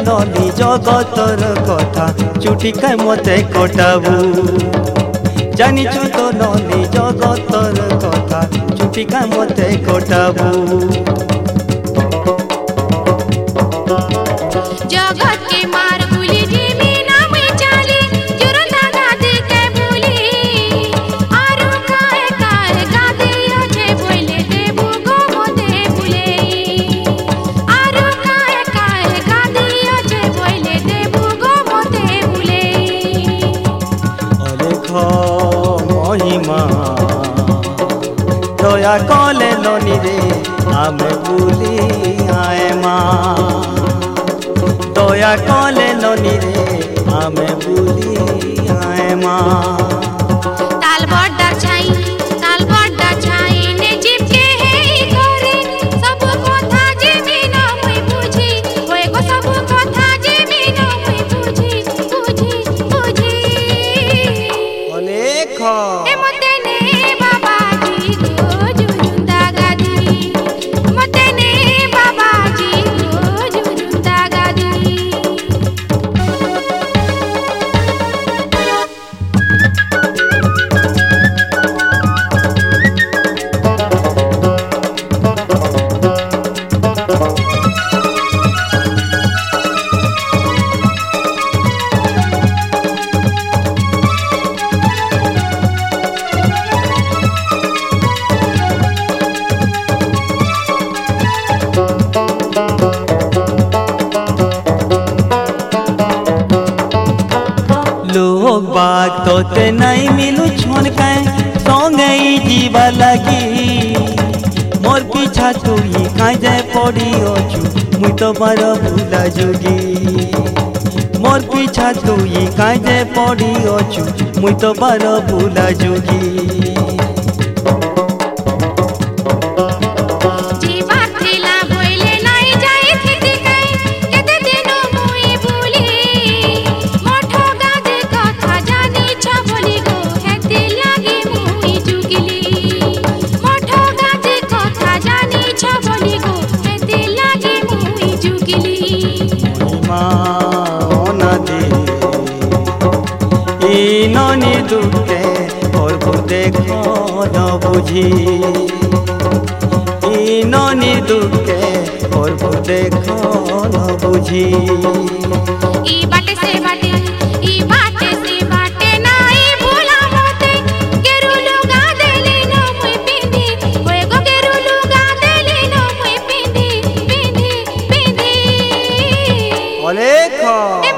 नली जगतर कथा चुटी खाए मते कटाबू जानिचु तो नली जगतर कथा चुटी खाए मते कटाबू जगत के मार गुली जीमी नाम चाली जुरता गादी के बुली आरु काहे काहे गादी अच्छे बोले देबू गो मोते बुले आरु काहे काहे गादी अच्छे बोले देबू गो मोते बुले अलेख महिमा दया कले लनी रे आमे बुली आए माँ दया कले लनी रे आमे बुली आए माँ ताल बड्डा छाई ने जीव के हे करे सब कथा जीवी न होई बुझी होए गो सब कथा जीवी न होई बुझी अलेख ए मते ने बाबाजी गो जुरुंदा गादी मते ने बाबाजी गो जुरुंदा गादी लोग बाग तोते नहीं मिलू छोन काए संगे जीवा लगी मोर पीछा तू ही काए जाए पड़ी ओचू मुई तो बार भूला जोगी मोर पीछा तू ही काए जाए पड़ी ओचू मुई तो बार भूला जोगी ननी दुखे और देखो न बुझी ननी दुखे और देखो न बुझी ई बाटे से बाटे नाई भूला मोते केरु लुगा देली न मुई पिंदी होए गो केरु लुगा देली न मुई पिंदी अलेख